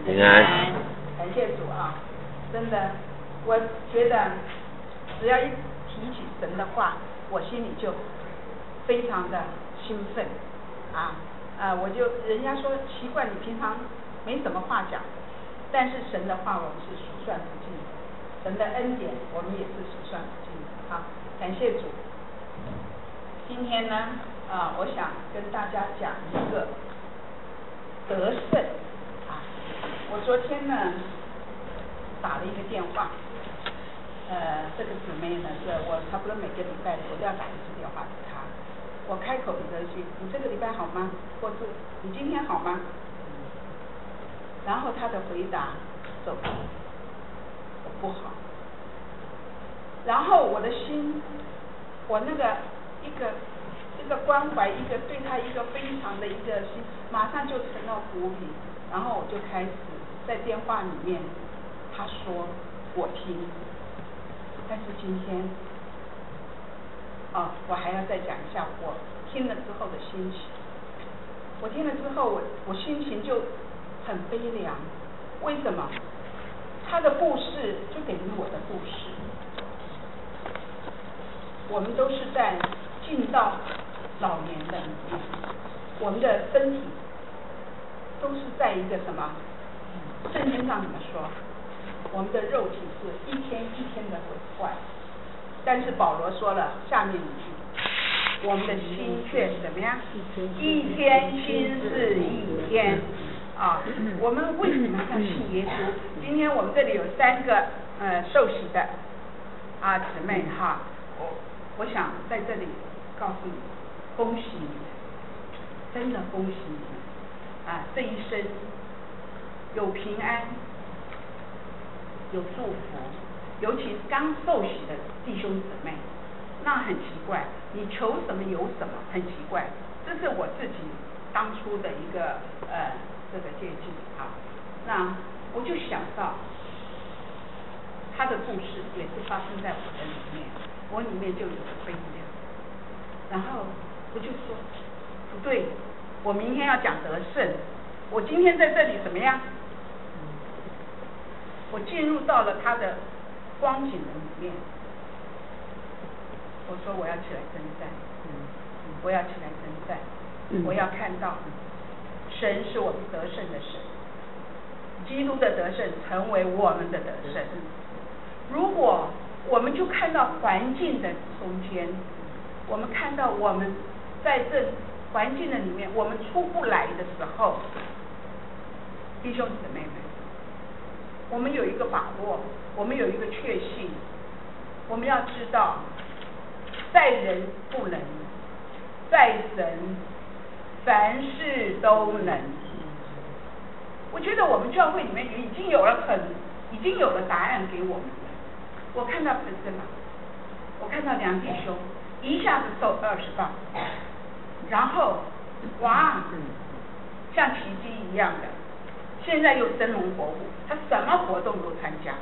平安。 感谢主啊！真的，我觉得只要一提起神的话，我心里就非常的兴奋啊！人家说奇怪，你平常没什么话讲，但是神的话我们是数算不尽的，神的恩典我们也是数算不尽的啊！感谢主。今天呢，我想跟大家讲一个得胜啊！我昨天呢打了一个电话，这个姊妹呢是我差不多每个礼拜我都要打一次电话给她。我开口比较句，你这个礼拜好吗？或是你今天好吗？然后她的回答走，我不好。然后我的心，我那个一个关怀，一个对她一个非常的一个心，马上就成了鼓舞。然后我就开始在电话里面，她说我听，但是今天，我还要再讲一下我听了之后的心情。我听了之后，我心情就很悲凉。为什么？她的故事就等于我的故事。我们都是在进到老年的里面，我们的身体都是在一个什么？圣经上怎么说？我们的肉体是一天一天的毁坏，但是保罗说了下面一句，我们的心却怎么样？一天心是一天啊！我们为什么要信耶稣？今天我们这里有3个受洗的姊妹哈，我想在这里告诉你，恭喜你，真的恭喜你这一生有平安，有祝福，尤其是刚受洗的弟兄姊妹，那很奇怪，你求什么有什么，很奇怪。这是我自己当初的一个这个借鉴啊。那我就想到他的故事也是发生在我的里面，我里面就有个悲凉。然后我就说不对，我明天要讲得胜，我今天在这里怎么样？我进入到了他的光景的里面，我说我要起来征战，我要起来征战，我要看到神是我们得胜的神，基督的得胜成为我们的得胜。如果我们就看到环境的中间，我们看到我们在这环境的里面我们出不来的时候，弟兄姊妹们，我们有一个把握，我们有一个确信，我们要知道在人不能，在神凡事都能。我觉得我们教会里面已经有了答案给我们了。我看到不是吗？我看到2弟兄一下子瘦20磅，然后哇，像奇迹一样的，现在又生龙活虎，他什么活动都参加。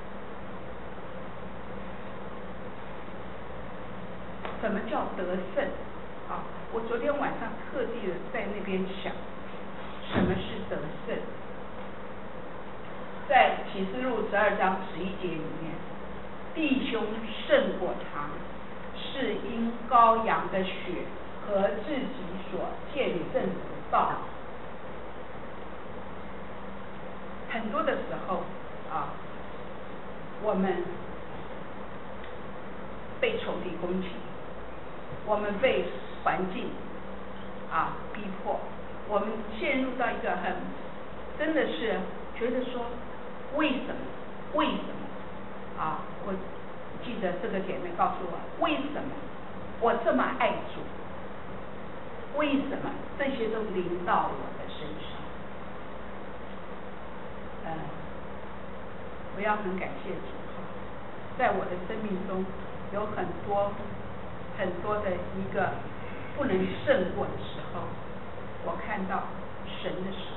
什么叫得胜啊？我昨天晚上特地的在那边想，什么是得胜？在启示录12章11节里面，弟兄胜过他，是因羔羊的血和自己所见证的道。很多的时候我们被仇敌攻击，我们被环境逼迫，我们陷入到一个真的是觉得说为什么我记得这个姐妹告诉我，为什么我这么爱主，为什么这些都临到我的身上？我要很感谢主，在我的生命中有很多的一个不能胜过的时候，我看到神的手。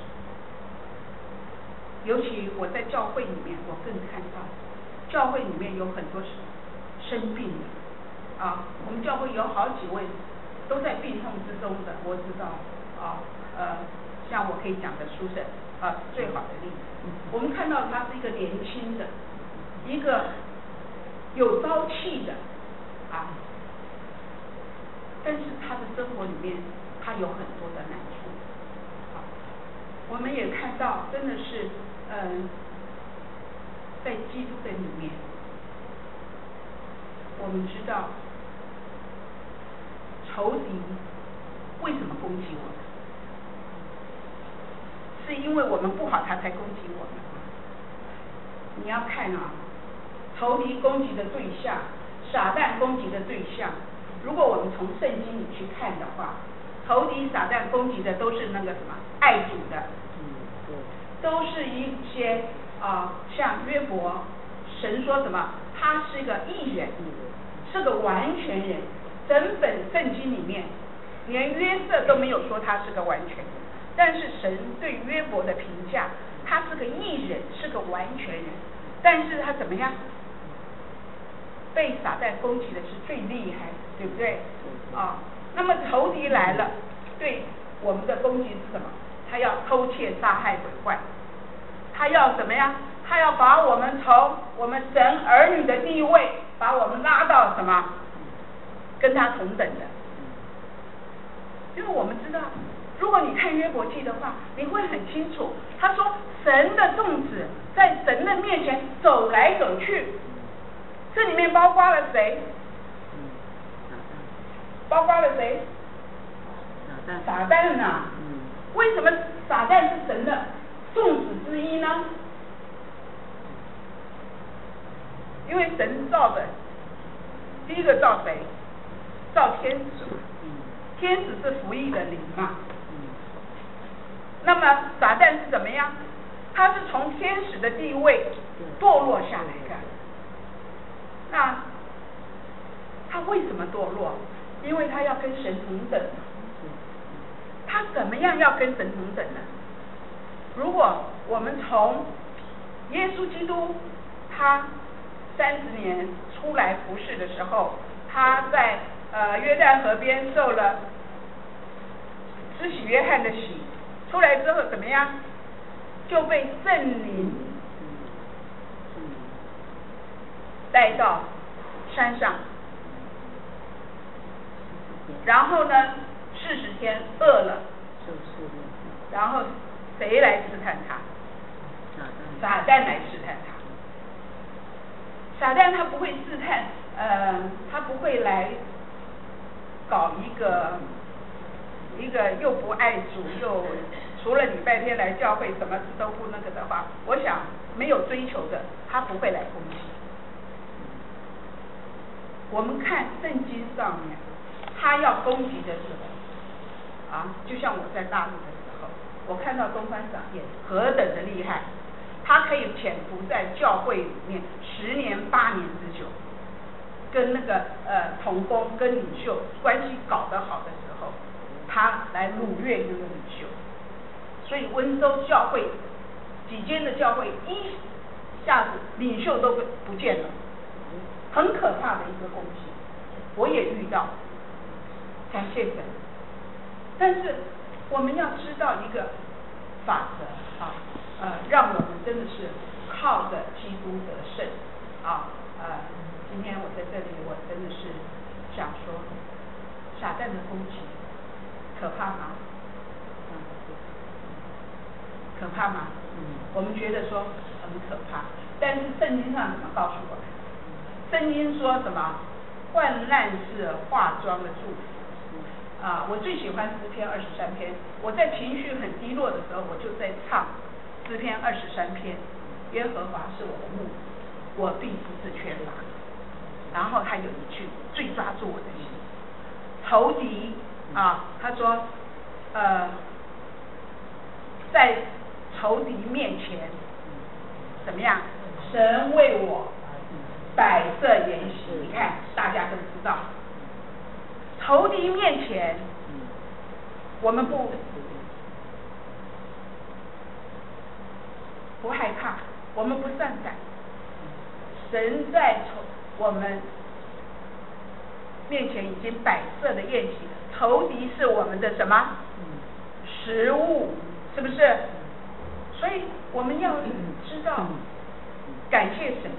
尤其我在教会里面，我更看到教会里面有很多生病的我们教会有好几位都在病痛之中的，我知道像我可以讲的书生最好的例子， 我们看到他是一个年轻的，一个有朝气的啊，但是他的生活里面他有很多的难处。我们也看到，真的是在基督的里面，我们知道仇敌为什么攻击我们？是因为我们不好，他才攻击我们。你要看啊，仇敌攻击的对象，撒旦攻击的对象，如果我们从圣经里去看的话，仇敌撒旦攻击的都是那个什么爱主的，都是一些像约伯，神说什么？他是个义人，是个完全人。整本圣经里面，连约瑟都没有说他是个完全人，但是神对约伯的评价，他是个义人，是个完全人。但是他怎么样？被撒旦攻击的是最厉害，对不对？那么仇敌来了，对我们的攻击是什么？他要偷窃、杀害、毁坏，他要怎么样？他要把我们从我们神儿女的地位，把我们拉到什么？跟他同等的。因为我们知道，如果你看约伯记的话，你会很清楚，他说神的众子在神的面前走来走去，这里面包括了谁？包括了谁？撒旦啊！为什么撒旦是神的众子之一呢？因为神造的，第一个造谁？造天使，天使是服役的灵嘛。那么撒旦是怎么样？他是从天使的地位堕落下来的。那他为什么堕落？因为他要跟神同等。他怎么样要跟神同等呢？如果我们从耶稣基督他30年出来服侍的时候，他在约旦河边受了施洗约翰的洗，出来之后怎么样？就被圣灵带到山上，然后呢40天饿了，然后谁来试探他？撒旦来试探他。撒旦他不会试探，他不会来搞一个又不爱主，又除了礼拜天来教会什么都不那个的话，我想没有追求的，他不会来攻击。我们看圣经上面，他要攻击的是什么？就像我在大陆的时候，我看到东方长业何等的厉害，他可以潜伏在教会里面10年8年之久，跟那个同工跟领袖关系搞得好的时候，他来掳掠那个领袖。所以温州教会几间的教会一下子领袖都不见了，很可怕的一个攻击，我也遇到，感谢神。但是我们要知道一个法则让我们真的是靠着基督得胜今天我在这里，我真的是想说，撒旦的攻击可怕吗？可怕吗？我们觉得说很可怕，但是圣经上怎么告诉我们？圣经说什么？患难是化妆的祝福。我最喜欢诗篇23篇。我在情绪很低落的时候，我就在唱诗篇23篇。耶和华是我的牧，我必不致缺乏。然后他有一句最抓住我的心，仇敌他说在仇敌面前怎么样？神为我摆设筵席。你看大家都知道，仇敌面前我们不害怕，我们不丧胆。神在我们面前已经摆设的宴席，仇敌是我们的什么？食物，是不是？ 所以我们要知道，感谢神，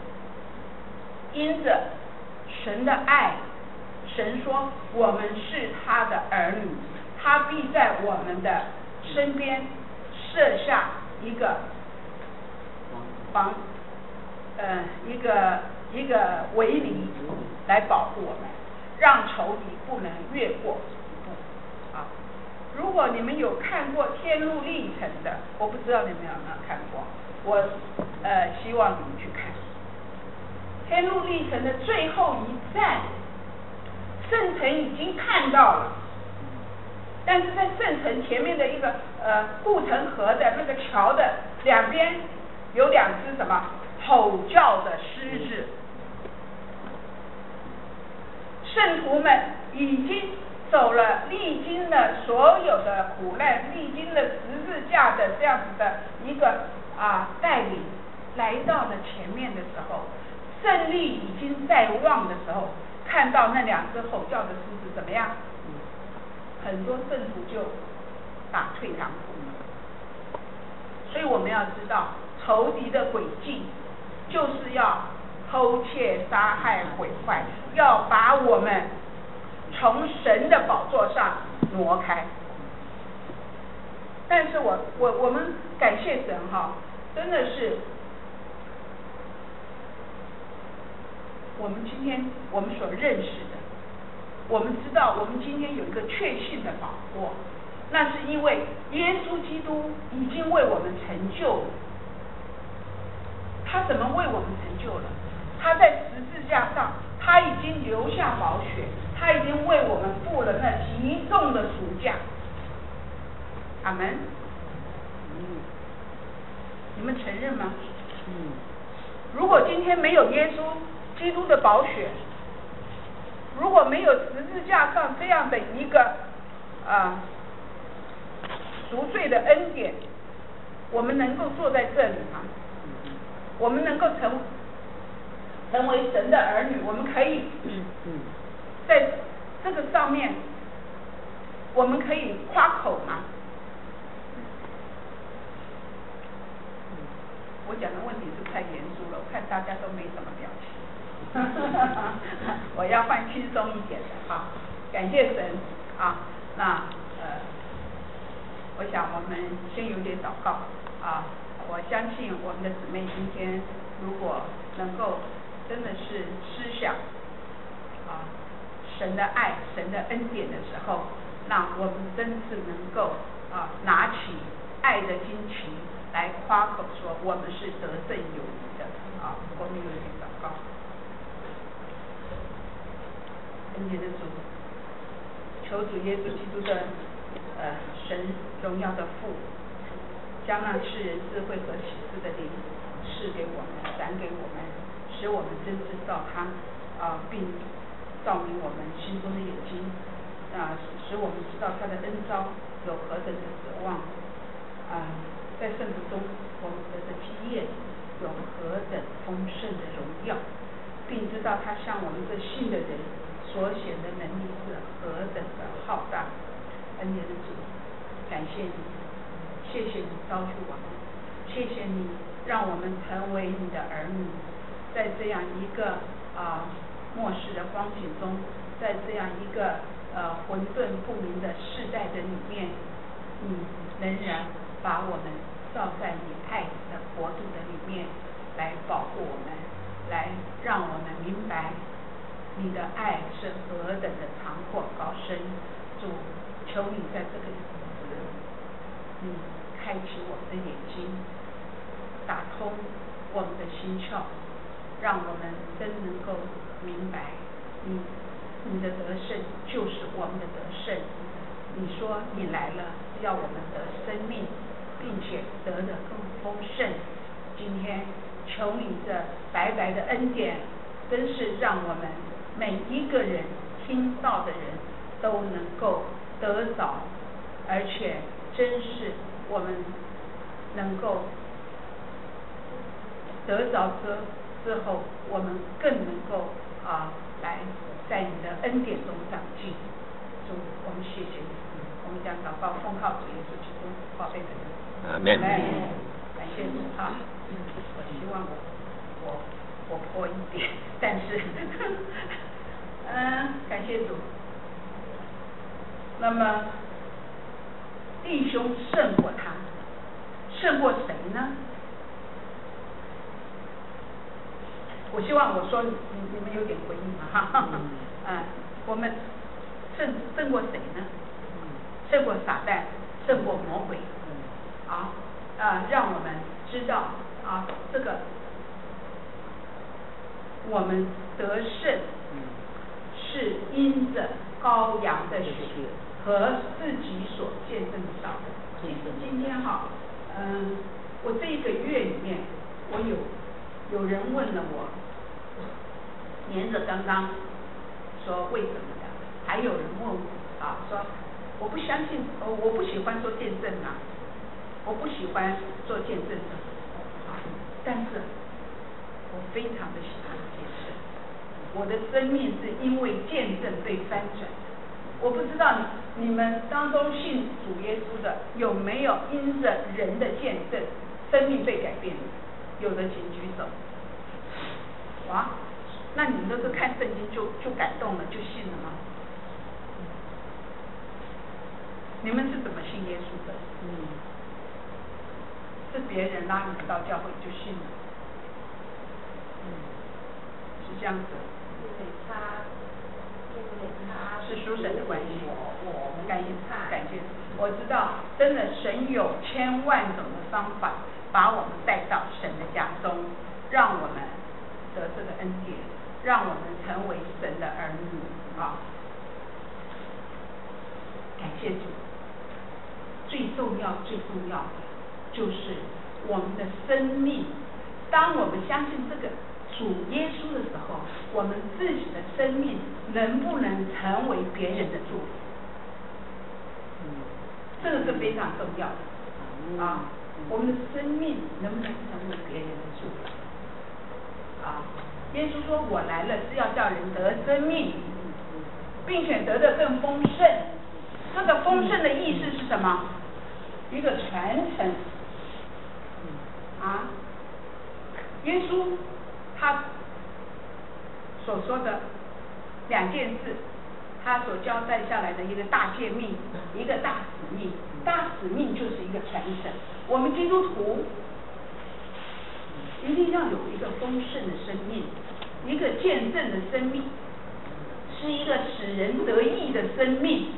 因着神的爱，神说我们是他的儿女，他必在我们的身边设下一个一个围篱来保护我们，让仇敌不能越过一步啊。如果你们有看过《天路历程》的，我不知道你们有没有看过，我希望你们去看《天路历程》的最后一站，圣城已经看到了，但是在圣城前面的一个护城河的那个桥的两边有两只什么吼叫的狮子，圣徒们已经走了，历经了所有的苦难，历经了十字架的这样子的一个带领，来到了前面的时候，胜利已经在望的时候，看到那两只吼叫的狮子怎么样？很多圣徒就打退堂鼓。所以我们要知道，仇敌的诡计就是要偷窃、杀害、毁坏，要把我们从神的宝座上挪开。但是我们感谢神哈，真的是我们今天我们所认识的，我们知道我们今天有一个确信的把握，那是因为耶稣基督已经为我们成就了。他怎么为我们成就了？他在十字架上，他已经流下宝血，他已经为我们付了那极重的赎价。阿们。你们承认吗？如果今天没有耶稣基督的宝血，如果没有十字架上这样的一个赎罪的恩典，我们能够坐在这里吗？我们能够成为神的儿女，我们可以在这个上面，我们可以夸口吗？我讲的问题是太严肃了，我看大家都没什么表情。我要换轻松一点的哈，感谢神啊。那我想我们先有点祷告啊。我相信我们的姊妹今天如果能够真的是思想神的爱、神的恩典的时候，那我们真是能够拿起爱的旌旗来夸口说我们是得胜有余的啊。我们有一点祷告。恩典的主，求主耶稣基督的神荣耀的父，将那赐人智慧和启示的灵赐给我们，赏给我们，使我们真知道他并照明我们心中的眼睛使我们知道他的恩召有何等的指望在圣徒中我们得的基业有何等丰盛的荣耀，并知道他向我们这信的人所显的能力是何等的浩大。恩典的主，感谢你，谢谢你招聚我们，谢谢你让我们成为你的儿女，在这样一个末世的光景中，在这样一个混沌不明的世代的里面，你仍然把我们造在你爱的国度的里面，来保护我们，来让我们明白你的爱是何等的长阔高深。主，求你在这个日子，你开启我们的眼睛，打通我们的心窍，让我们真能够明白你的得胜就是我们的得胜。你说你来了要我们得生命，并且得的更丰盛。今天求你这白白的恩典，真是让我们每一个人听到的人都能够得着，而且真是我们能够得着之后，我们更能够来在你的恩典中长进。主，我们谢谢你， 我们将祷告奉靠主耶稣基督宝贝的名。 阿门。 感谢主啊！我希望我活泼一点，但是感谢主。那么弟兄胜过他，胜过谁呢？我希望我说你们有点回应嘛哈。我们胜过谁呢？胜过撒旦，胜过魔鬼。让我们知道这个我们得胜是因着羔羊的血和自己所见证的道。其实今天我这一个月里面，我有人问了我，连着刚刚说为什么的，还有人问我说我不相信，我不喜欢做见证我不喜欢做见证的，但是我非常的喜欢见证。我的生命是因为见证被翻转。我不知道你们当中信主耶稣的有没有因着人的见证生命被改变的？有的请举手。哇，那你们都是看圣经就感动了，就信了吗？你们是怎么信耶稣的？是别人拉你们到教会就信了？是这样子。是属神的关系。感谢。我知道，真的神有千万种的方法，把我们带到神的家中，让我们得这个恩典，让我们成为神的儿女感谢主。最重要的就是我们的生命，当我们相信这个主耶稣的时候，我们自己的生命能不能成为别人的祝福？这个是非常重要的我们的生命能不能成为别人的祝福？耶稣说我来了是要叫人得生命，并且得的更丰盛。这个丰盛的意思是什么？一个传承耶稣他所说的2件事，他所交代下来的一个大诫命，一个大使命。大使命就是一个传承。我们基督徒一定要有一个丰盛的生命，一个见证的生命，是一个使人得益的生命。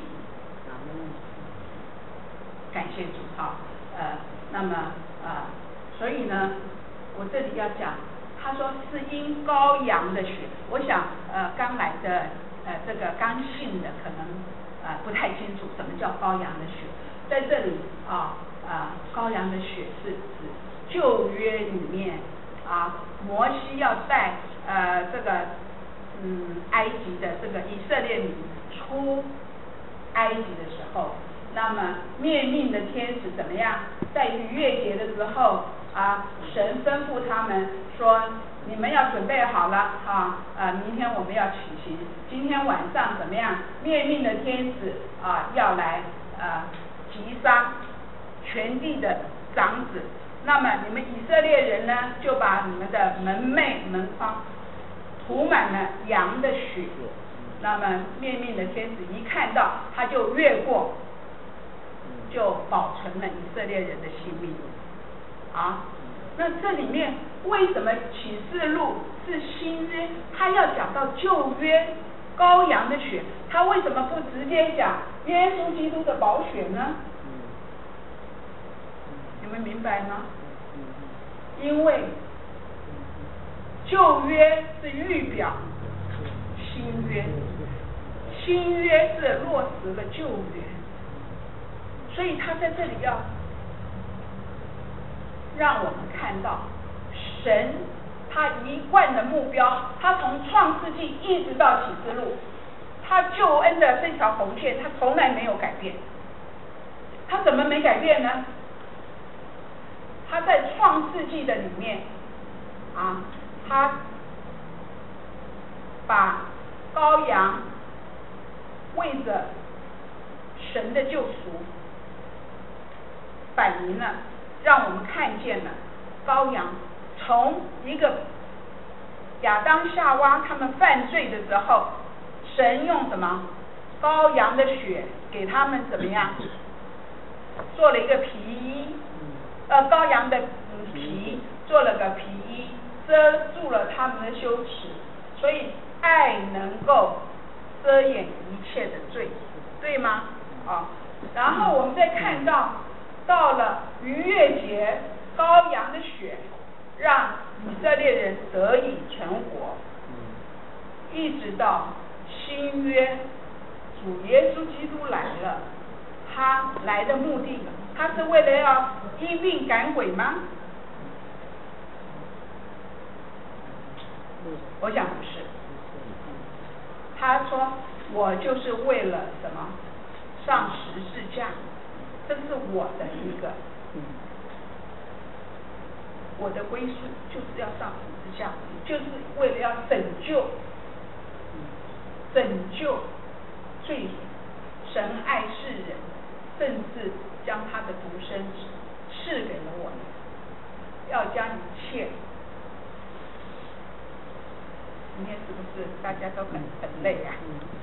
感谢主那么所以呢，我这里要讲，他说是因羔羊的血。我想刚来的这个刚信的可能不太清楚什么叫羔羊的血。在这里羔羊的血是指旧约里面摩西要带这个埃及的这个以色列民出埃及的时候，那么灭命的天使怎么样？在逾越节的时候神吩咐他们说，你们要准备好了明天我们要起行。今天晚上怎么样？灭命的天使要来击杀全地的长子。那么你们以色列人呢，就把你们的门楣门框涂满了羊的血。那么灭命的天使一看到，他就越过，就保存了以色列人的性命那这里面为什么启示录是新约？他要讲到旧约羔羊的血，他为什么不直接讲耶稣基督的宝血呢？你们明白吗？因为旧约是预表新约，新约是落实了旧约，所以他在这里要让我们看到神他一贯的目标，他从创世纪一直到启示录，他救恩的这条红线他从来没有改变。他怎么没改变呢？他在创世纪的里面他把羔羊为着神的救赎，摆明了，让我们看见了羔羊从一个亚当夏娃他们犯罪的时候，神用什么羔羊的血给他们怎么样做了一个皮衣，羔羊的皮做了个皮衣，遮住了他们的羞耻，所以爱能够遮掩一切的罪，对吗？然后我们再看到了逾越节，羔羊的血让以色列人得以存活，一直到新约主耶稣基督来了，他来的目的，他是为了要医病赶鬼吗？我想不是。他说我就是为了什么上十字架，这是我的一个我的归宿，就是要上十字架，就是为了要拯救罪人。神爱世人，甚至将他的独生子赐给了我们，要将一切。今天是不是大家都很累呀？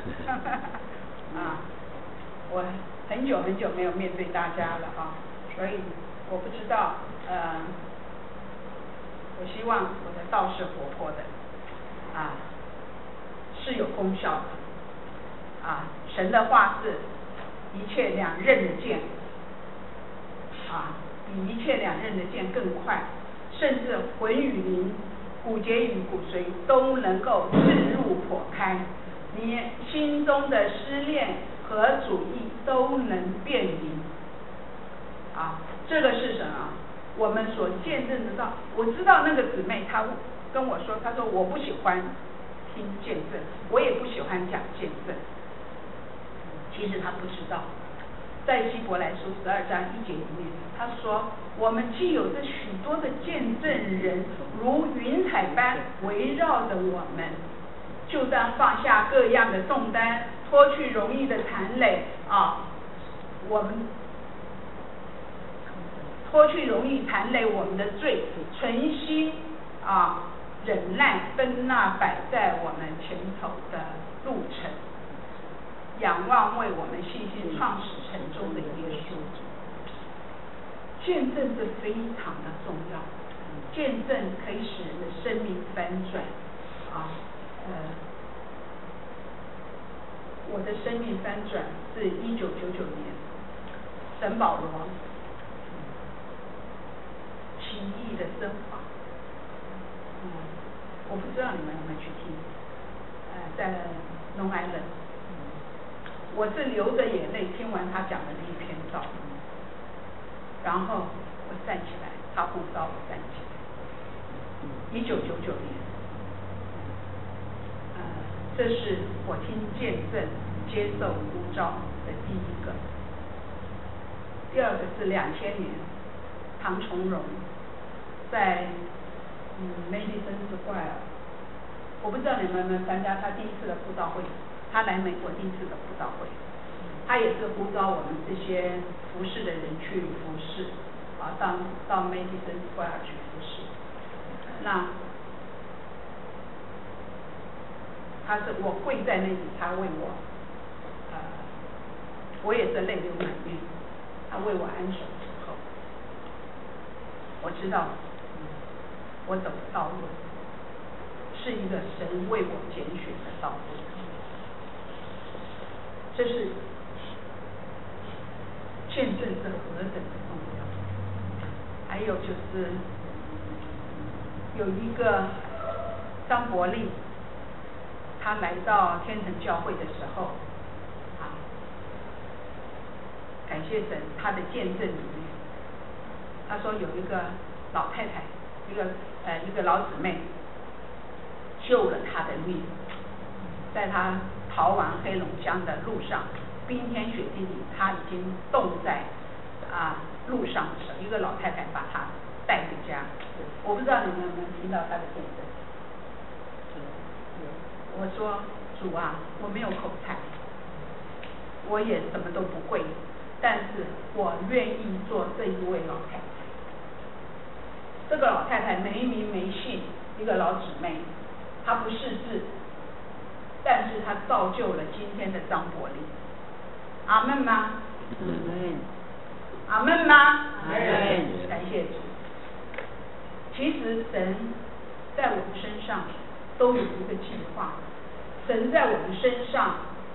我很久没有面对大家了所以我不知道我希望我的道是活泼的是有功效的神的话是一切两刃的剑比一切两刃的剑更快，甚至魂与灵、骨节与骨髓都能够刺入剖开，你心中的思念和主意都能辨明这个是什么？我们所见证得到。我知道那个姊妹她跟我说，她说我不喜欢听见证，我也不喜欢讲见证。其实她不知道，在希伯来书12章1节里面，他说我们既有着许多的见证人，如云彩般围绕着我们，就当放下各样的重担，脱去容易的缠累我们脱去容易缠累我们的罪，存心忍耐奔那摆在我们前头的路程，仰望为我们信心创始成终的耶稣。见证是非常的重要，见证可以使人的生命翻转我的生命翻转是1999年沈保罗奇异的升华我不知道你们有没有去听在Long Island，我是流着眼泪听完他讲的那一篇道，然后我站起来，他呼召我站起来。1999年，这是我听见证接受呼召的第一个。第二个是2000年，唐崇荣在Madison Square， 我不知道你们有没有参加他第一次的布道会，他来美国第一次的布道会，他也是呼召我们这些服侍的人去服侍到Madison Square去服侍。那我跪在那里，他为我我也是泪流满面，他为我安守之后，我知道我走的道路是一个神为我拣选的道路，这是见证是何等的重要。还有就是有一个张伯利，他来到天城教会的时候感谢神，他的见证里面他说有一个老太太，一个老姊妹救了他的命，在他逃往黑龙江的路上，冰天雪地里，他已经冻在路上的时候，一个老太太把他带回家。我不知道你们有没有听到他的见证。我说主啊，我没有口才， 我也什么都不会，但是我愿意做这一位老太太。这个老太太没名没姓，一个老姊妹，她不识字，但是她造就了今天的张伯苓。阿门吗？ 阿门。 阿门吗？ 阿门。 感谢主。其实神在我们身上都有一个计划，神在我们身上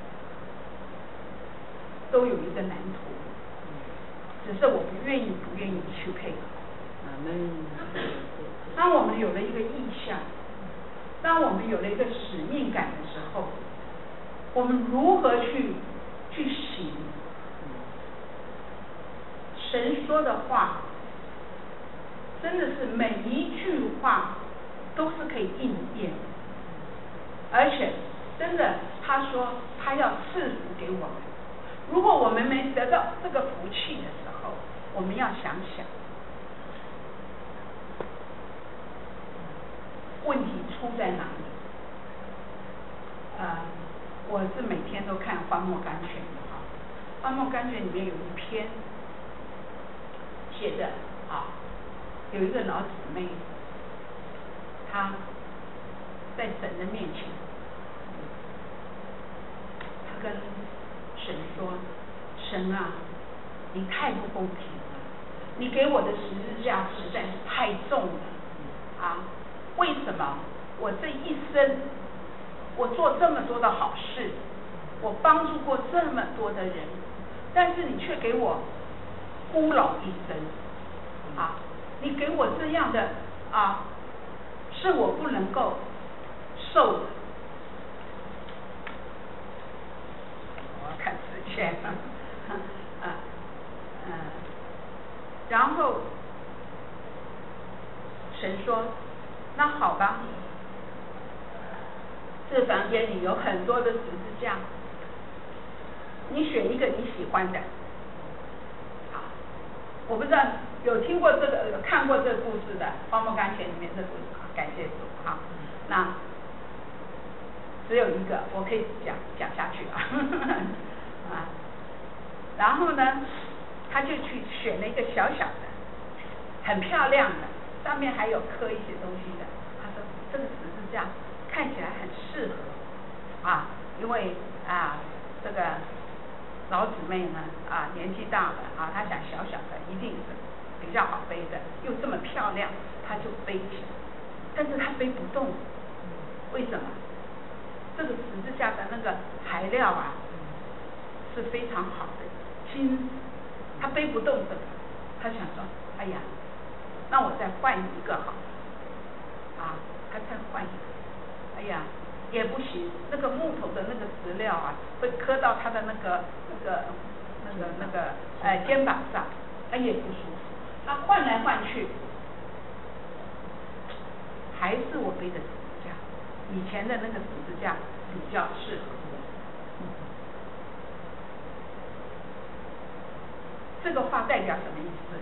都有一个蓝图，只是我不愿意去配合。 阿门。 当我们有了一个意向，当我们有了一个使命感的时候，我们如何去行？神说的话，真的是每一句话都是可以应验，而且真的他说他要赐福给我们。如果我们没得到这个福气的时候，我们要想想问题出在哪里。我是每天都看《荒漠甘泉》的啊，《荒漠甘泉》里面有一篇写的有一个老姊妹，她在神的面前，她跟神说：“神啊，你太不公平了，你给我的十字架实在是太重了为什么我这一生我做这么多的好事，我帮助过这么多的人，但是你却给我孤老一生你给我这样的是我不能够受的。”我要看时间然后神说：“那好吧，这房间里有很多的十字架，你选一个你喜欢的。”我不知道有听过这个、有看过这个故事的《荒漠甘泉》里面这个故事感谢主那只有一个我可以讲下去然后呢，他就去选了一个小小的、很漂亮的，上面还有刻一些东西的。他说这个十字架看起来很适合因为这个老姊妹呢年纪大了她想小小的一定是比较好背的，又这么漂亮，她就背起来。但是她背不动，为什么？这个十字架的那个材料是非常好的金子，她背不动这个。她想说，哎呀，那我再换一个好了她再换一个，哎呀也不行，那个木头的那个石料会磕到她的那个肩膀上，她也不舒服。她换来换去，还是我背的十字架，以前的那个十字架比较适合我。这个话代表什么意思？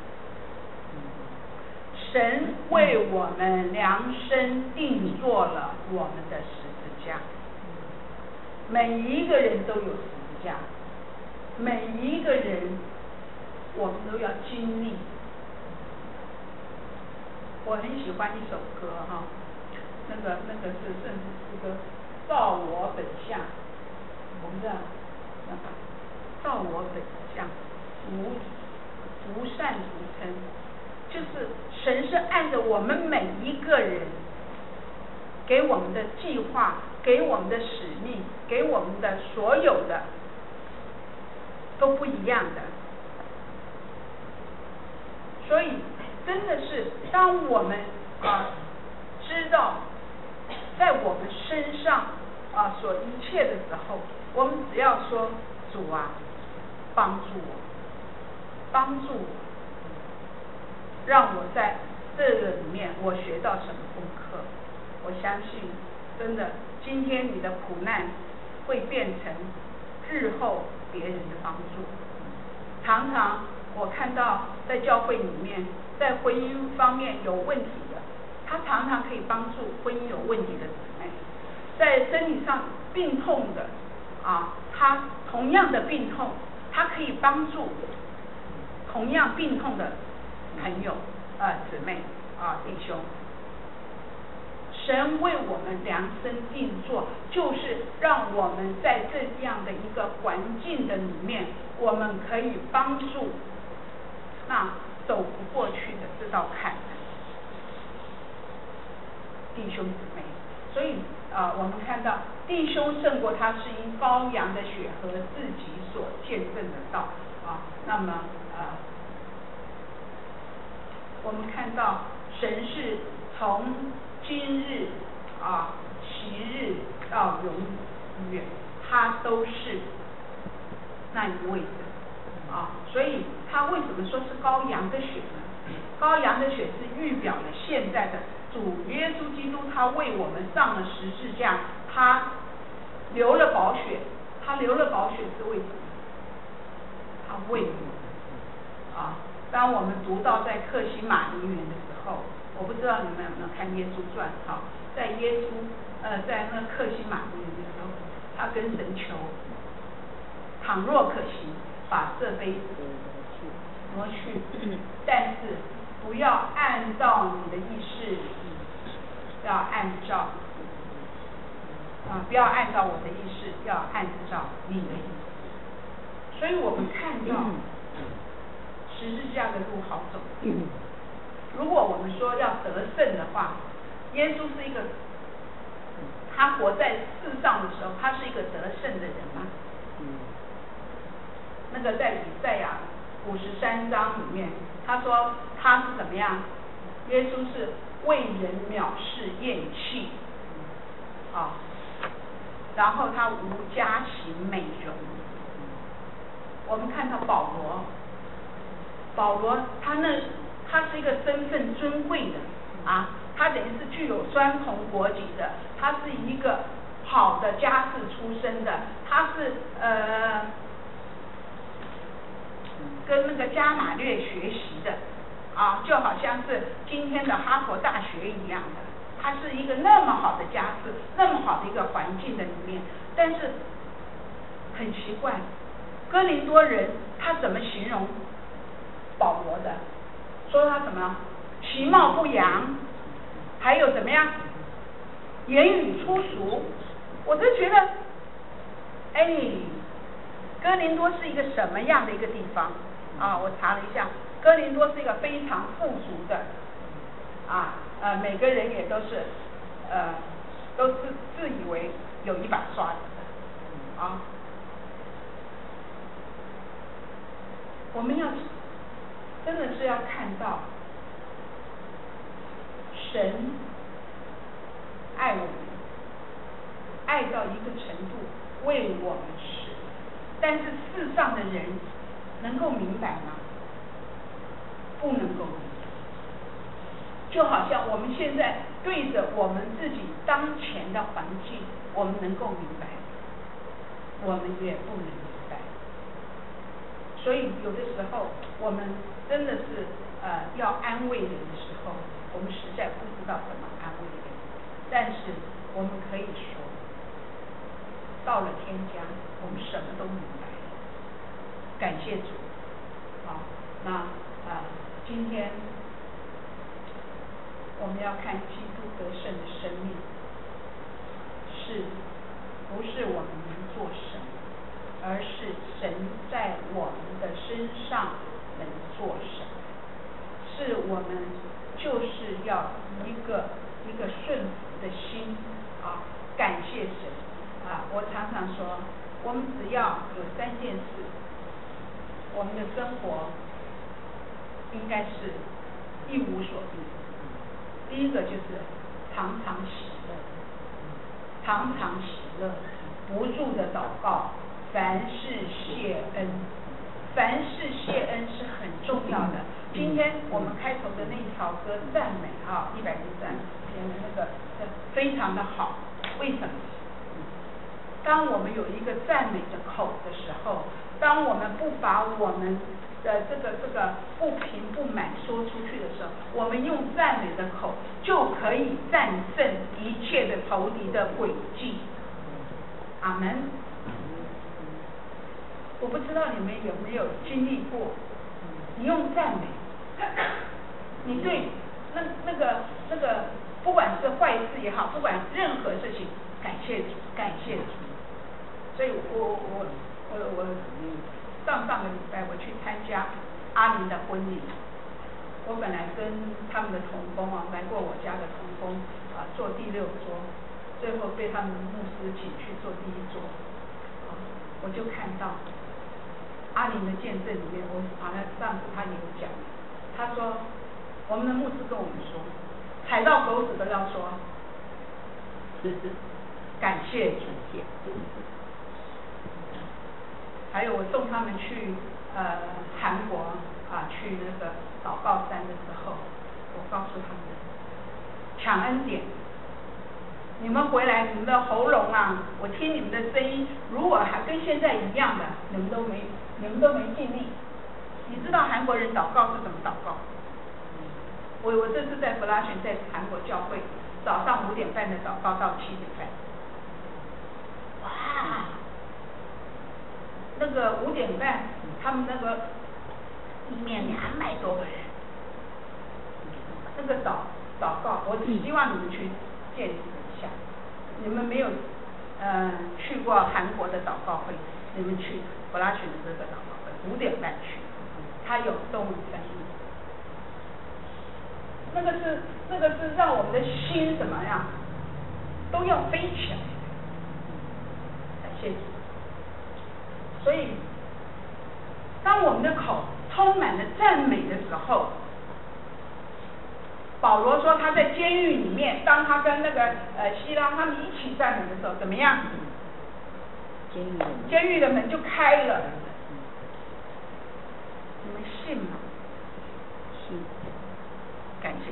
神为我们量身定做了我们的十字架，每一个人都有十字架，每一个人我们都要经历。我很喜欢一首歌那个是圣诗诗歌，照我本相，我们知道照我本相，无善足称，就是神是按着我们每一个人给我们的计划，给我们的使命，给我们的所有的都不一样的。所以真的是当我们知道在我们身上所一切的时候，我们只要说主帮助我，帮助我，让我在这个里面我学到什么功课。我相信真的今天你的苦难会变成日后别人的帮助。常常我看到在教会里面，在婚姻方面有问题的，他常常可以帮助婚姻有问题的姊妹；在身体上病痛的他同样的病痛，他可以帮助同样病痛的朋友、姊妹、弟兄。神为我们量身定做，就是让我们在这样的一个环境的里面，我们可以帮助那走不过去的这道坎，弟兄姊妹。所以我们看到弟兄胜过他，是因羔羊的血和自己所见证的道那么我们看到神是从今日昔日到永远，他都是那一位的所以他为什么说是羔羊的血呢？羔羊的血是预表了现在的主耶稣基督，他为我们上了十字架，他流了宝血，他流了宝血是为什么？他为我们当我们读到在客西马尼园的时候，我不知道你们有没有看耶稣传在耶稣在那客西马尼园的时候，他跟神求，倘若可行，把这杯子挪去，但是不要按照你的意思，要按照不要按照我的意思，要按照你的意思。所以我们看到十字架的路好走。如果我们说要得胜的话，耶稣是一个，他活在世上的时候，他是一个得胜的人吗？那个在以赛亚53章里面，他说他是怎么样？耶稣是为人藐视厌弃然后他无家行美容。我们看到保罗他是一个身份尊贵的他等于是具有双重国籍的，他是一个好的家世出身的，他是跟那个加马略学习的就好像是今天的哈佛大学一样的，他是一个那么好的家世，那么好的一个环境的里面，但是很奇怪，哥林多人他怎么形容保罗的？说他什么？其貌不扬，还有怎么样？言语粗俗。我就觉得，哥林多是一个什么样的一个地方我查了一下，哥林多是一个非常富足的每个人也都是都自以为有一把刷子的我们要真的是要看到神爱我们，爱到一个程度为我们死，但是世上的人能够明白吗？不能够明白。就好像我们现在对着我们自己当前的环境，我们能够明白，我们也不能明白。所以有的时候我们真的是要安慰人的时候，我们实在不知道怎么安慰人。但是我们可以说，到了天家，我们什么都明白。感谢主。那今天我们要看基督得胜的生命，不是我们能做什么，而是神在我们的身上能做什么。是我们就是要一个顺服的心感谢神我常常说，我们只要有3件事，我们的生活应该是一无所避。第一个就是常常喜乐，常常喜乐，不住的祷告，凡事谢恩。凡事谢恩是很重要的。今天我们开头的那一条歌赞美103篇的那个非常的好。为什么？当我们有一个赞美的口的时候，当我们不把我们的这个不平不满说出去的时候，我们用赞美的口就可以战胜一切的仇敌的诡计。阿门。 我不知道你们有没有经历过，你用赞美，你对那个，不管是坏事也好，不管任何事情，感谢主，感谢主。所以我上个礼拜我去参加阿明的婚礼，我本来跟他们的同工啊，来过我家的同工啊坐第6桌，最后被他们牧师请去坐第1桌，我就看到阿明的见证里面，我好像上次他也有讲，他说我们的牧师跟我们说，踩到狗屎都要说感谢主。还有我送他们去韩国啊，去那个祷告山的时候，我告诉他们，抢恩典，你们回来，你们的喉咙啊，我听你们的声音，如果还跟现在一样的，你们都没尽力。你知道韩国人祷告是怎么祷告？我这次在弗拉逊，在韩国教会，早上5点半的祷告到7点半。哇！那个5点半，他们那个里面200多个人，那个祷告，我希望你们去见识一下。你们没有去过韩国的祷告会，你们去弗拉逊的这个祷告会，5点半去，他有中文翻译。那个是让我们的心怎么样，都要飞起来。感谢主。所以，当我们的口充满了赞美的时候，保罗说他在监狱里面，当他跟那个希拉他们一起赞美的时候，怎么样？监狱的门就开了。你们信吗？信。感谢。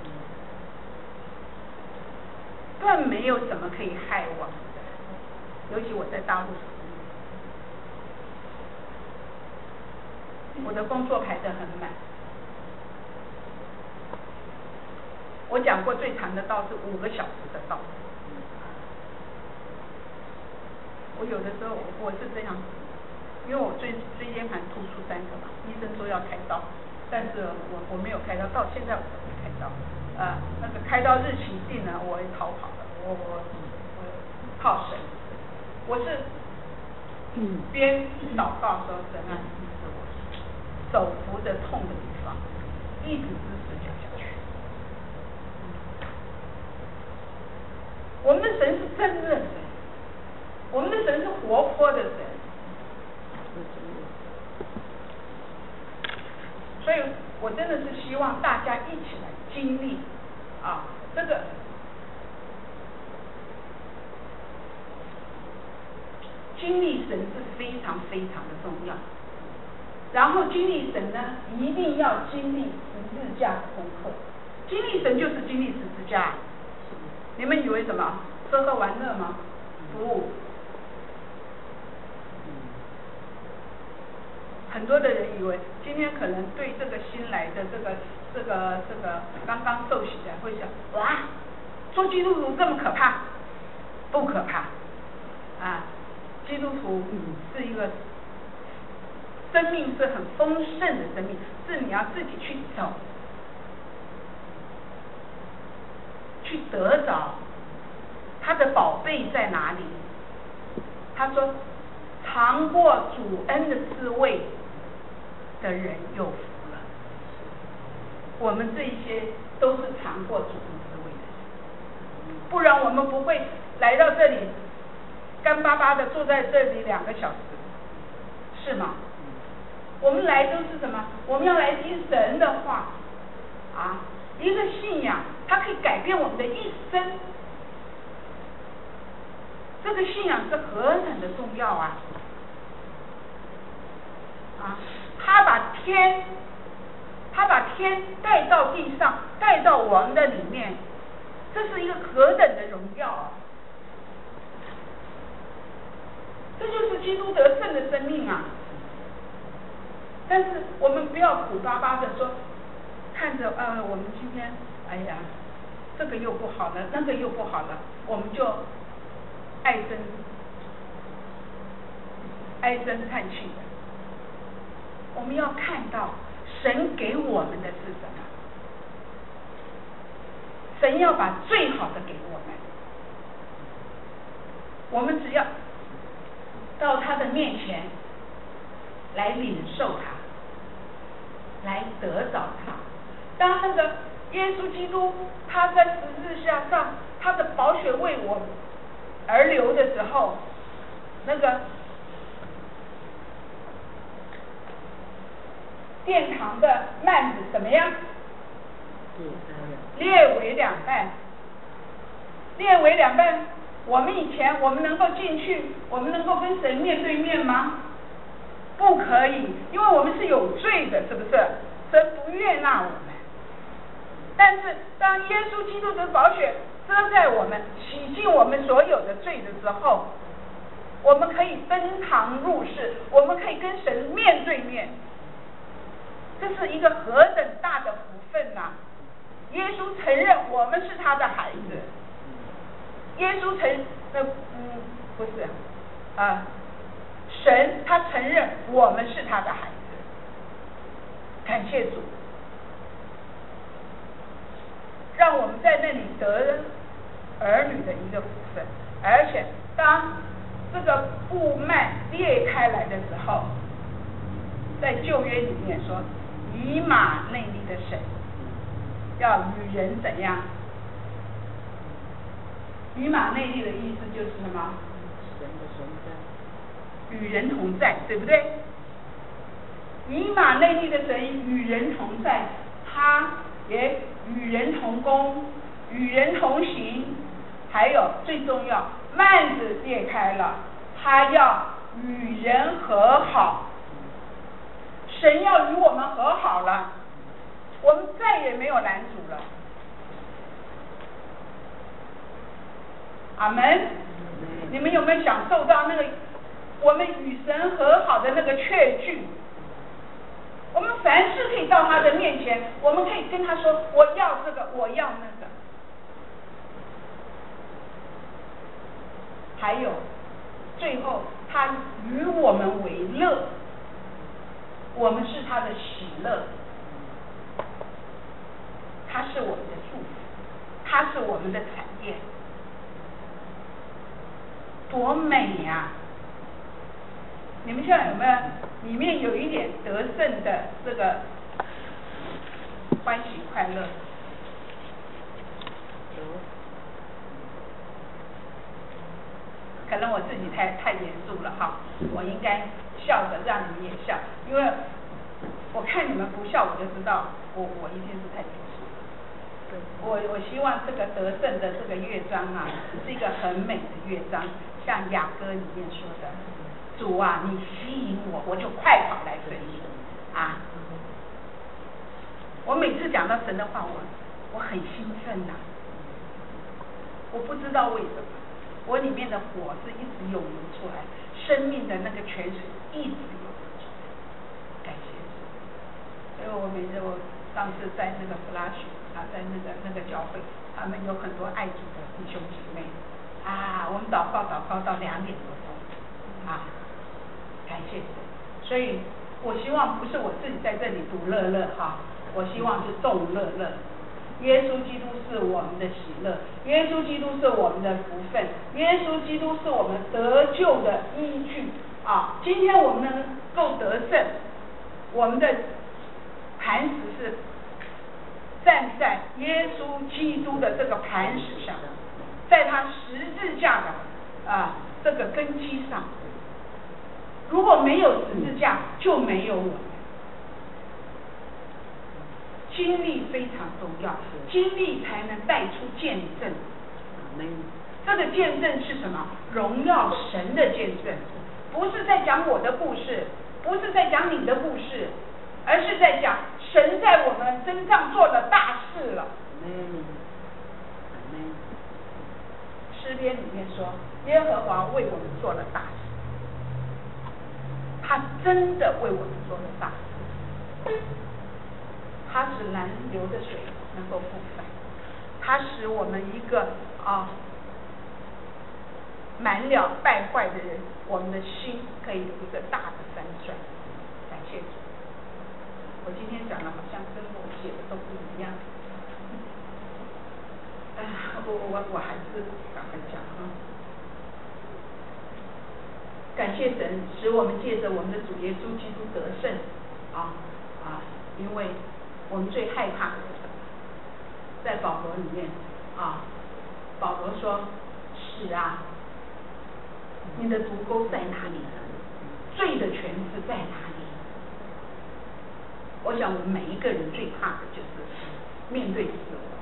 更没有什么可以害我，尤其我在大陆。我的工作排得很满，我讲过最长的道是5个小时的道。我有的时候我是这样，因为我椎间盘突出3个嘛，医生说要开刀，但是我没有开刀，到现在我都没开刀。那个开刀日期定了，我也逃跑了，我靠神，我是边祷告说神啊，医治我手扶着痛的地方，一直支持讲下去。我们的神是真的神，我们的神是活泼的神，所以我真的是希望大家一起来经历啊，这个经历神是非常非常的重要。然后经历神呢，一定要经历十字架的功课。经历神就是经历十字架。你们以为什么？吃喝玩乐吗？不。很多的人以为今天可能对这个新来的这个刚刚受洗的会想，哇，做基督徒这么可怕？不可怕啊！基督徒是一个生命是很丰盛的生命，是你要自己去走，去得着他的宝贝在哪里？他说，尝过主恩的滋味的人有福了。我们这些都是尝过主恩滋味的人，不然我们不会来到这里干巴巴的坐在这里2个小时，是吗？我们来都是什么？我们要来听神的话啊！一个信仰，它可以改变我们的一生。这个信仰是何等的重要啊！他把天带到地上，带到我们的里面，这是一个何等的荣耀啊！这就是基督得胜的生命啊！但是我们不要苦巴巴的说，看着我们今天哎呀，这个又不好了，那个又不好了，我们就唉声唉声叹气的。我们要看到神给我们的是什么？神要把最好的给我们，我们只要到他的面前来领受他，来得着他。当那个耶稣基督他在十字架上，他的宝血为我而流的时候，那个殿堂的幔子怎么样？裂为两半。裂为两半。我们以前我们能够进去，我们能够跟神面对面吗？不可以，因为我们是有罪的，是不是？神不悦纳我们。但是当耶稣基督的宝血遮盖我们，洗净我们所有的罪的时候，我们可以登堂入室，我们可以跟神面对面。这是一个何等大的福分呐！耶稣承认我们是他的孩子，耶稣不是神他承认我们是他的孩子，感谢主，让我们在那里得儿女的一个福分。而且当这个布幔裂开来的时候，在旧约里面说，以马内利的神要与人怎样？以马内利的意思就是什么？ 神的同在， 与人同在，对不对？以马内利的神与人同在，他也与人同工，与人同行，还有最重要，幔子裂开了，他要与人和好。神要与我们和好了，我们再也没有拦阻了。阿门。你们有没有享受到那个我们与神和好的那个确据？我们凡事可以到他的面前，我们可以跟他说，我要这个，我要那个。还有最后他与我们为乐，我们是他的喜乐，他是我们的祝福，他是我们的产业，多美呀！你们现在有没有里面有一点得胜的这个欢喜快乐？可能我自己太严肃了哈，我应该笑着让你们也笑，因为我看你们不笑，我就知道我一定是太严肃了。我希望这个得胜的这个乐章啊，是一个很美的乐章，像雅歌里面说的，主啊，你吸引我，我就快跑来随你啊！我每次讲到神的话，我很兴奋呐，我不知道为什么，我里面的火是一直涌流出来，生命的那个泉水一直涌流出来，感谢主。所以我每次上次在那个Flash在那个教会，他们有很多爱主的弟兄姐妹啊，我们祷告到2点多钟啊，感谢主。所以我希望不是我自己在这里独乐乐哈，我希望是众乐乐。耶稣基督是我们的喜乐，耶稣基督是我们的福分，耶稣基督是我们得救的依据啊！今天我们能够得胜，我们的磐石是站在耶稣基督的这个磐石上，在他十字架的这个根基上。如果没有十字架，就没有我们。经历非常重要，经历才能带出见证。这个见证是什么？荣耀神的见证，不是在讲我的故事，不是在讲你的故事，而是在讲神在我们身上做了大事了。诗篇里面说，耶和华为我们做了大事，他真的为我们做了大事。它使南流的水能够复返，它使我们一个满了败坏的人，我们的心可以有一个大的翻转。感谢主。我今天讲的好像跟我写的都不一样。我还是赶快讲啊。感谢神，使我们借着我们的主耶稣基督得胜因为我们最害怕的是什么？在保罗里面保罗说：“是啊，你的毒钩在哪里呢？罪的权势在哪里？”我想我们每一个人最怕的就是面对死亡。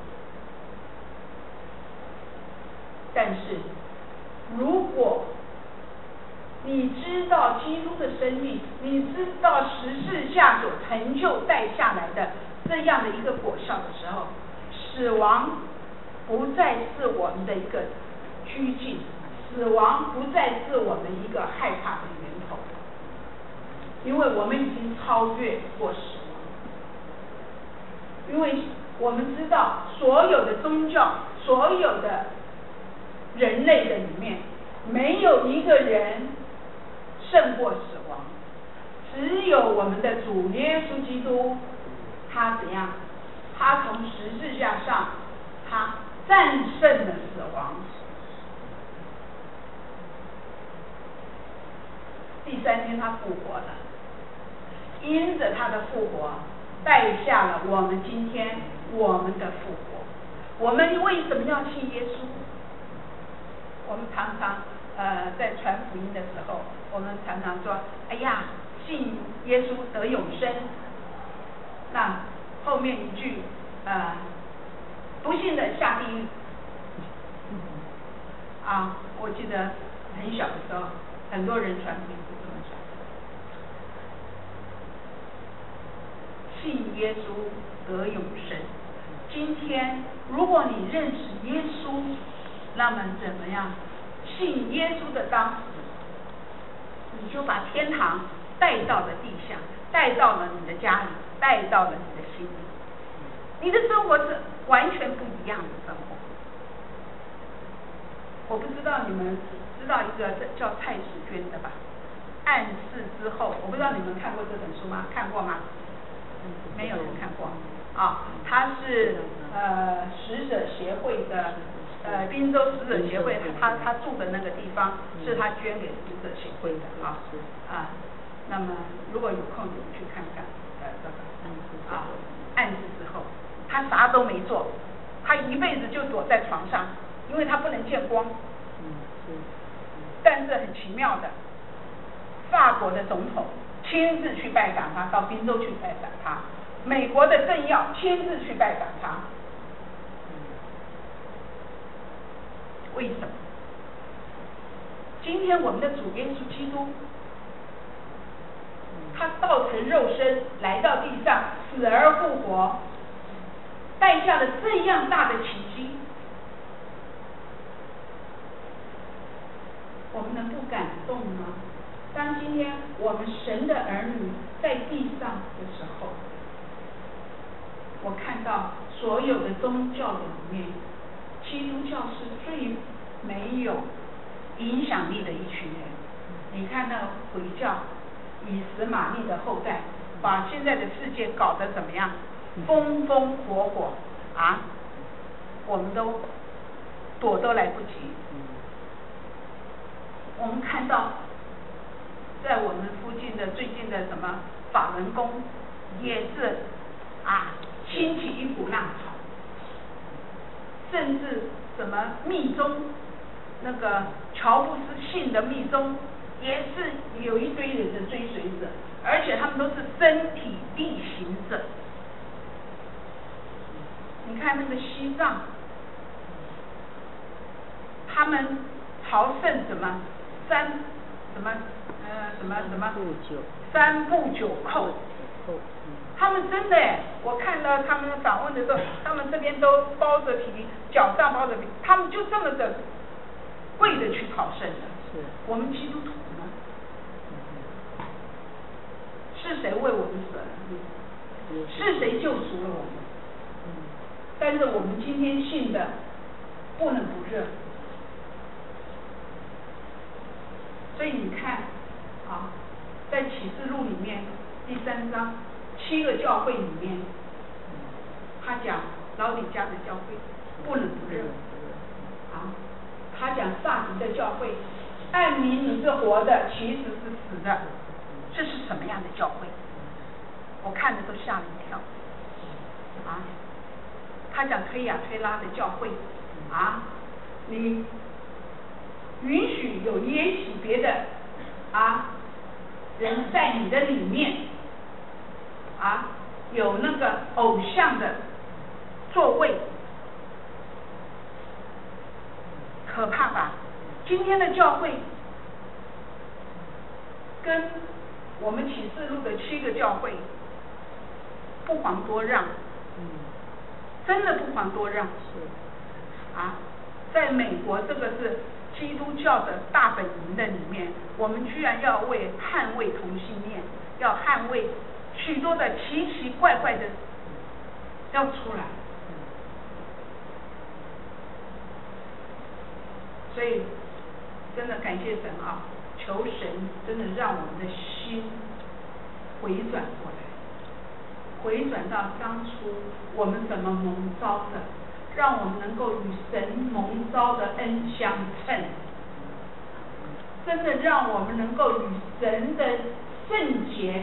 但是如果你知道基督的生命，你知道十字架所成就带下来的这样的一个果效的时候，死亡不再是我们的一个拘禁，死亡不再是我们一个害怕的源头，因为我们已经超越过死亡。因为我们知道所有的宗教，所有的人类的里面，没有一个人胜过死亡，只有我们的主耶稣基督，他怎样？他从十字架上，他战胜了死亡。第三天他复活了，因着他的复活，带下了我们今天我们的复活。我们为什么要信耶稣？我们常常在传福音的时候，我们常常说：“哎呀，信耶稣得永生。”那后面一句不信的下地狱。我记得很小的时候，很多人传福音是这么讲：信耶稣得永生。今天如果你认识耶稣，那么怎么样？信耶稣的当时，你就把天堂带到了地下，带到了你的家里，带到了你的心里。你的生活是完全不一样的生活。我不知道你们知道一个叫蔡淑娟的吧？暗示之后，我不知道你们看过这本书吗？看过吗？没有人看过。他是使者协会的滨州使者协会，他住的那个地方是他捐给使者协会的那么如果有空你们去看看暗示之后，他啥都没做，他一辈子就躲在床上，因为他不能见光。但是很奇妙的，法国的总统亲自去拜访他，到滨州去拜访他，美国的政要亲自去拜访他。为什么？今天我们的主耶稣基督，他道成肉身来到地上，死而复活，带下了这样大的奇迹，我们能不感动吗？当今天我们神的儿女在地上的时候，我看到所有的宗教里面，基督教是最没有影响力的一群人。你看那个回教以实玛利的后代，把现在的世界搞得怎么样？风风火火我们都躲都来不及。我们看到在我们附近的最近的什么法轮功，也是兴起一股浪潮，甚至什么密宗，那个乔布斯信的密宗，也是有一堆人的追随者，而且他们都是身体力行者。你看那个西藏，他们朝圣什么三步九叩，他们真的我看到他们访问的时候，他们这边都包着皮，脚上包着皮，他们就这么的跪着去朝圣的。我们基督徒呢？是谁为我们死了？是谁救赎了我们？但是我们今天信的不冷不热， 所以你看啊，在启示录里面第3章7个教会里面，他讲老底嘉的教会不冷不热啊，他讲撒狄的教会暗明你是活的，其实是死的，这是什么样的教会？我看着都吓了一跳啊！他讲推雅推拉的教会啊，你允许有耶洗别的啊人在你的里面啊，有那个偶像的座位，可怕吧？今天的教会跟我们启示录的7个教会不遑多让，真的不遑多让。啊，在美国这个是基督教的大本营的里面，我们居然要为捍卫同性恋，要捍卫许多的奇奇怪怪的要出来。所以真的感谢神啊，求神真的让我们的心回转过来，回转到当初我们怎么蒙召的，让我们能够与神蒙召的恩相称，真的让我们能够与神的圣洁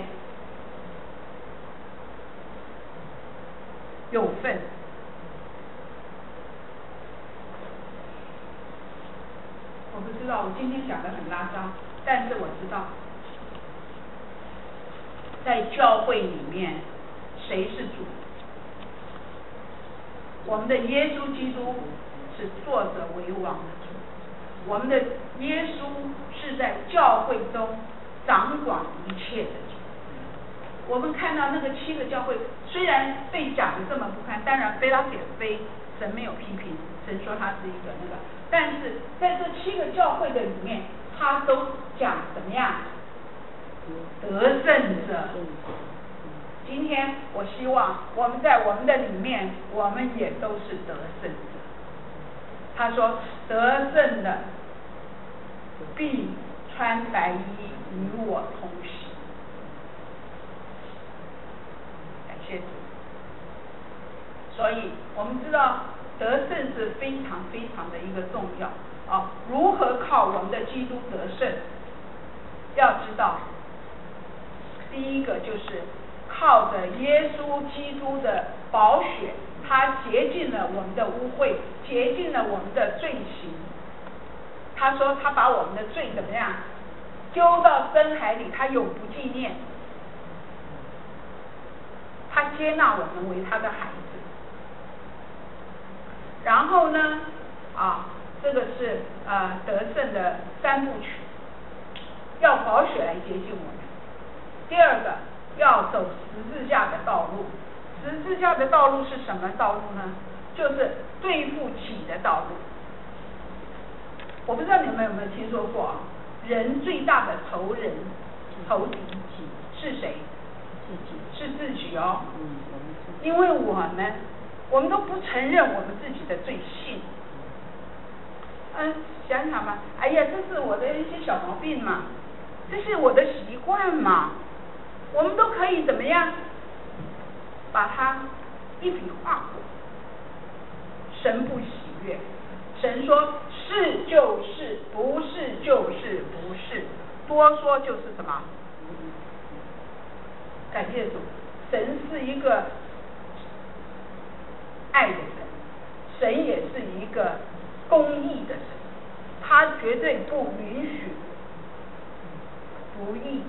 有份。我不知道，我今天讲得很拉张，但是我知道，在教会里面，谁是主？我们的耶稣基督是坐着为王的主，我们的耶稣是在教会中掌管一切的主。我们看到那个7个教会，虽然被讲得这么不堪，当然非拉铁非，神没有批评，神说他是一个那个，但是在这7个教会的里面，他都讲怎么样？得胜者。今天我希望我们在我们的里面，我们也都是得胜者。他说得胜的必穿白衣与我同行。感谢主。所以我们知道得胜是非常非常的一个重要啊。如何靠我们的基督得胜？要知道，第一个就是靠着耶稣基督的宝血，他洁净了我们的污秽，洁净了我们的罪行。他说他把我们的罪怎么样丢到深海里，他永不纪念，他接纳我们为他的孩子。然后呢这个是得胜的3部曲，要宝血来洁净我们。第二个要走十字架的道路。十字架的道路是什么道路呢？就是对付己的道路。我不知道你们有没有听说过人最大的仇敌是谁？是自己哦。因为我们都不承认我们自己的罪性。想想吧，哎呀，这是我的一些小毛病嘛，这是我的习惯嘛，我们都可以怎么样把它一笔划过。神不喜悦，神说是就是，不是就是不是，多说就是什么？感谢主，神是一个爱的神，神也是一个公义的神，他绝对不允许不义，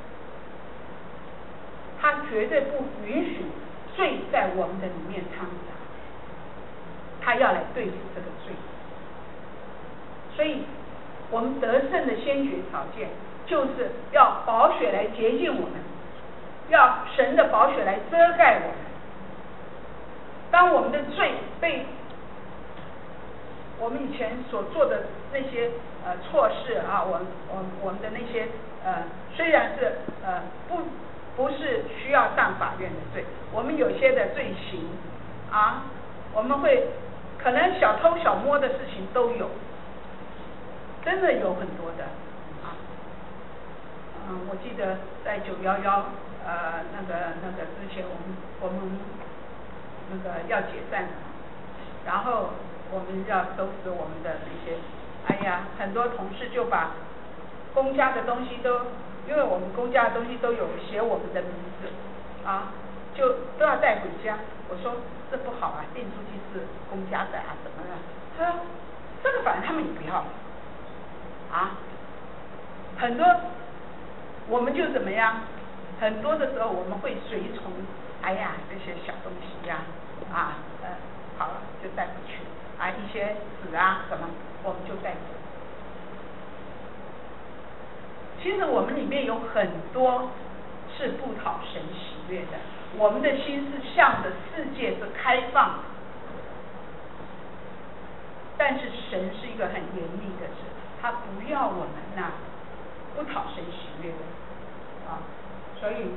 他绝对不允许罪在我们的里面掺杂，他要来对付这个罪。所以我们得胜的先决条件就是要宝血来洁净我们，要神的宝血来遮盖我们。当我们的罪被我们以前所做的那些错事我们的那些虽然是不是需要上法院的罪，我们有些的罪行我们会可能小偷小摸的事情都有，真的有很多的我记得在911那个之前，我们那个要解散了，然后我们要收拾我们的那些，哎呀，很多同事就把公家的东西都，因为我们公家的东西都有写我们的名字啊，就都要带回家。我说这不好啊，订书机是公家的啊，怎么了？他说这个反正他们也不要啊，很多我们就怎么样，很多的时候我们会随从，哎呀这些小东西呀好了就带回去啊，一些纸啊什么我们就带走。其实我们里面有很多是不讨神喜悦的，我们的心是向着世界是开放的，但是神是一个很严厉的神，他不要我们不讨神喜悦的啊，所以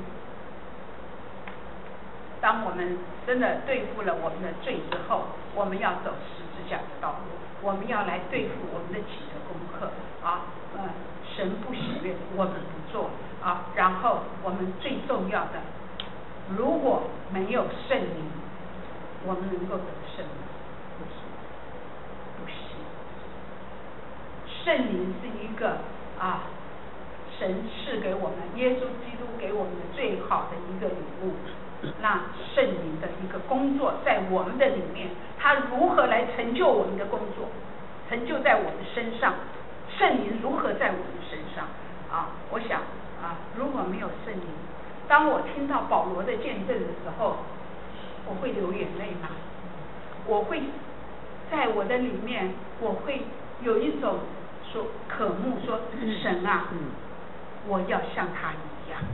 当我们真的对付了我们的罪之后，我们要走十字架的道路，我们要来对付我们的己的功课啊，神不喜悦我们不做啊，然后我们最重要的，如果没有圣灵，我们能够得胜吗？不行。圣灵是一个神赐给我们，耶稣基督给我们的最好的一个礼物。那圣灵的一个工作在我们的里面，他如何来成就我们的工作，成就在我们身上？圣灵如何在我们身上我想如果没有圣灵，当我听到保罗的见证的时候，我会流眼泪吗？我会在我的里面，我会有一种说渴慕，说神啊，我要像他一样。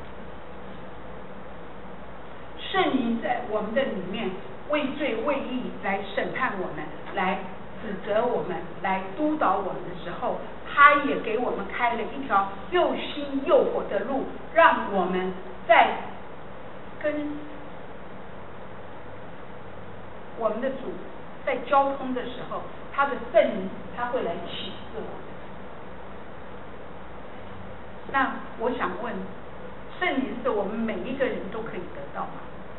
圣灵在我们的里面为罪为义来审判我们，来指责我们，来督导我们的时候，他也给我们开了一条又新又活的路，让我们在跟我们的主在交通的时候，他的圣灵他会来启示我们。那我想问，圣灵是我们每一个人都可以得到吗？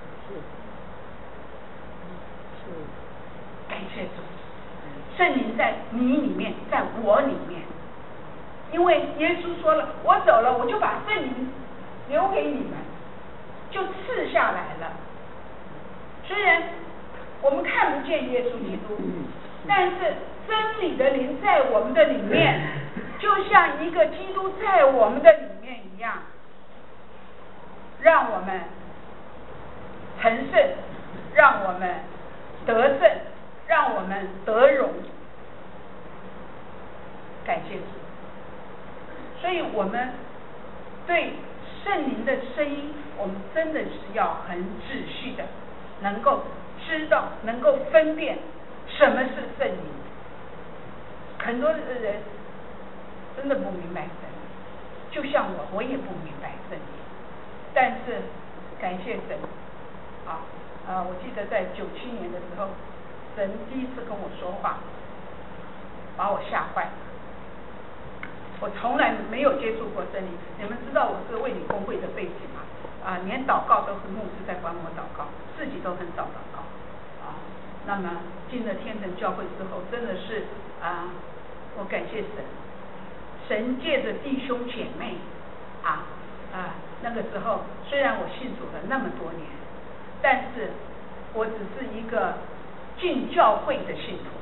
是。感谢主，圣灵在你里面，在我里面。因为耶稣说了，我走了，我就把圣灵留给你们，就赐下来了。虽然我们看不见耶稣基督，但是真理的灵在我们的里面，就像一个基督在我们的里面一样，让我们成圣，让我们得胜，让我们得荣。感谢主。所以我们对圣灵的声音，我们真的是要很仔细的能够知道，能够分辨什么是圣灵。很多的人真的不明白圣灵，就像我也不明白圣灵，但是感谢神我记得在97年的时候，神第一次跟我说话，把我吓坏了。我从来没有接触过圣灵，你们知道我是卫理公会的背景吗？连祷告都是牧师在管我祷告，自己都很少祷告那么进了天成教会之后，真的是我感谢神，神借着弟兄姐妹那个时候虽然我信主了那么多年，但是我只是一个进教会的信徒。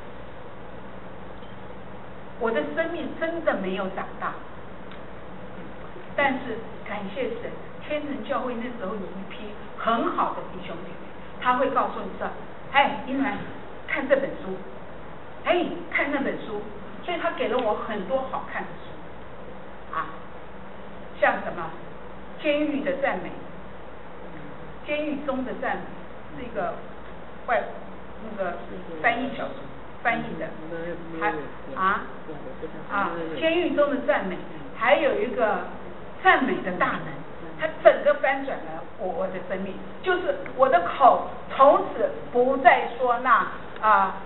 我的生命真的没有长大，但是感谢神，天成教会那时候有一批很好的弟兄姐妹，他会告诉你说，英兰看这本书，看那本书，所以他给了我很多好看的书像什么监狱的赞美，监狱中的赞美，是一个那个翻译小说翻译的，监狱中的赞美，还有一个赞美的大能，它整个翻转了我的生命，就是我的口从此不再说那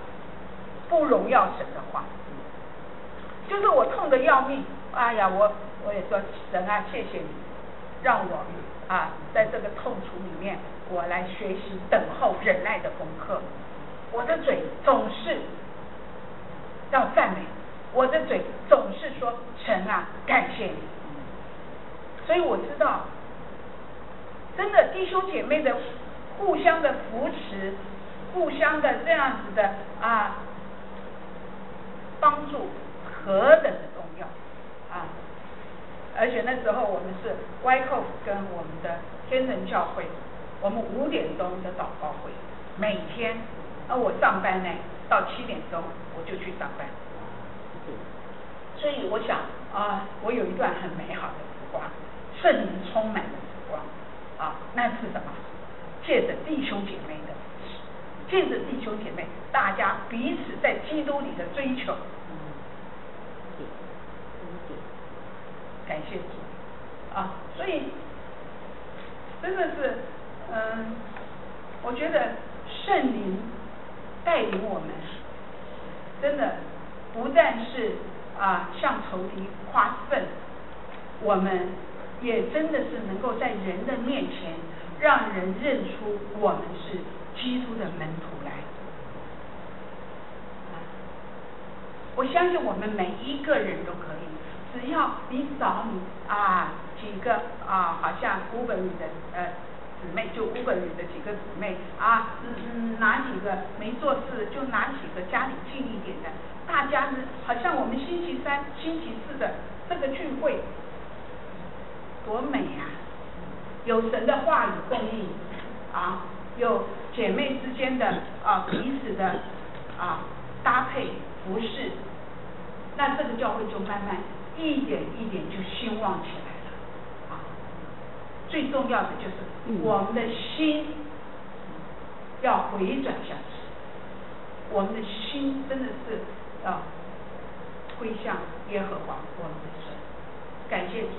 不荣耀神的话，就是我痛得要命，我我也说神啊，谢谢你，让我在这个痛楚里面，我来学习等候忍耐的功课。我的嘴总是要赞美，我的嘴总是说神啊，感谢你。所以我知道，真的弟兄姐妹的互相的扶持，互相的这样子的帮助，何等的重要而且那时候我们是 Wyckoff 跟我们的天神教会，我们5点钟的祷告会，每天，我上班呢，到7点钟我就去上班。所以我想我有一段很美好的时光，圣灵充满的时光那是什么？借着弟兄姐妹的扶持，借着弟兄姐妹，大家彼此在基督里的追求。感谢主所以真的是我觉得圣灵带领我们，真的不但是向仇敌夸胜，我们也真的是能够在人的面前让人认出我们是基督的门徒来。我相信我们每一个人都可以，只要你找你几个好像Uber的姊妹，就Uber的几个姊妹拿几个没做事就拿几个家里近一点的，大家呢好像我们星期3、星期4的这个聚会多美有神的话语供应有姐妹之间的彼此的搭配服侍，那这个教会就慢慢一点一点就兴旺起来了最重要的就是我们的心要回转向神，我们的心真的是要归向耶和华我们的神。感谢主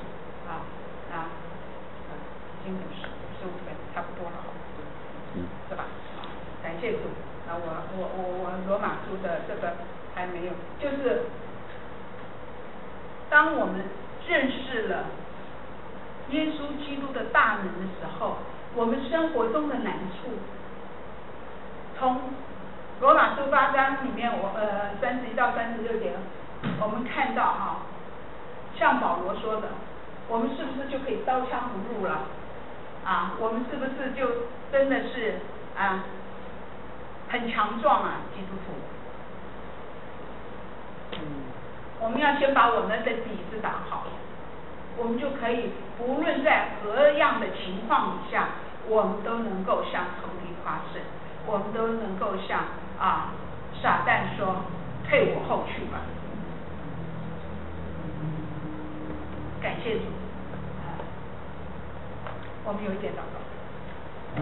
已经55分，差不多了是吧？感谢主我罗马书的这个还没有，就是当我们认识了耶稣基督的大能的时候，我们生活中的难处，从罗马书8章里面31到36节，我们看到像保罗说的，我们是不是就可以刀枪不入了我们是不是就真的是很强壮基督徒？我们要先把我们的底子打好，我们就可以不论在何样的情况底下，我们都能够向仇敌夸胜，我们都能够向撒旦说退我后去吧。感谢主我们有一点祷告。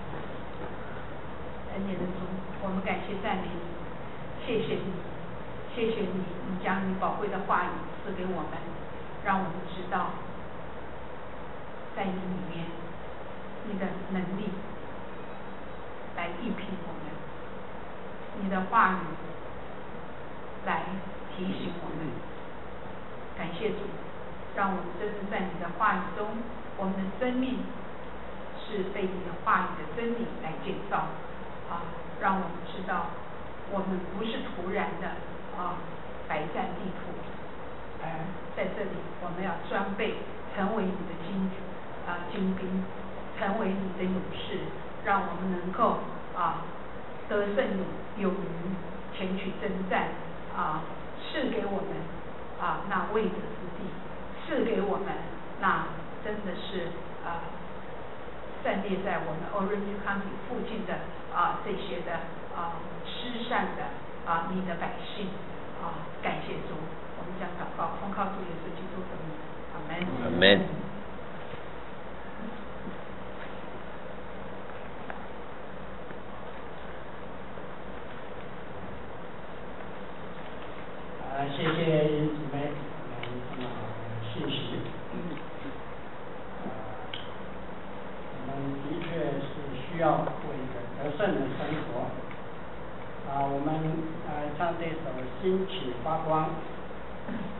恩典的主，我们感谢赞美你，谢谢你，谢谢你，你将你宝贵的话语赐给我们，让我们知道在你里面你的能力来应聘我们，你的话语来提醒我们。感谢主，让我们真正在你的话语中，我们的生命是被你的话语的真理来建造让我们知道我们不是突然的白占地土，而在这里我们要装备成为你的精兵，成为你的勇士，让我们能够得胜勇于前去征战赐给我们那未得之地，赐给我们那真的是散列在我们 Orange County 附近的这些的失散的你的百姓感谢主，我们将祷告奉靠主耶稣基督的名，阿门。 阿门。 谢谢姊妹这么好的信息。我们的确是需要过一个得胜的生活。我们唱这首《兴起发光》。